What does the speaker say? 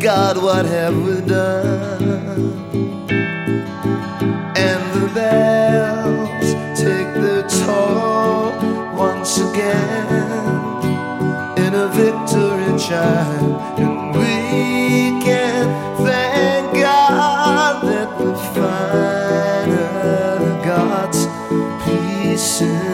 God, what have we done? And the bells take their toll once again in a victory chime, and we can thank God that we finally got peace in